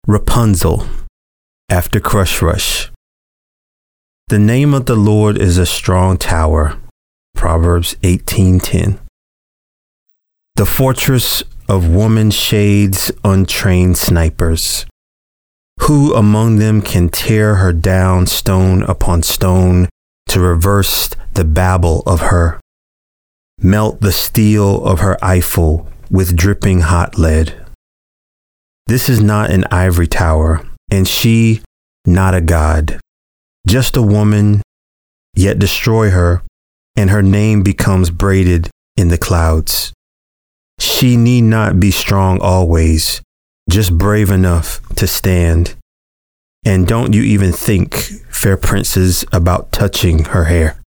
Rapunzel, after Crush Rush. The name of the Lord is a strong tower. Proverbs 18:10. The fortress of woman shades untrained snipers. Who among them can tear her down stone upon stone to reverse the babble of her? Melt the steel of her Eiffel with dripping hot lead. This is not an ivory tower, and she not a god, just a woman, yet destroy her, and her name becomes braided in the clouds. She need not be strong always, just brave enough to stand. And don't you even think, fair princes, about touching her hair.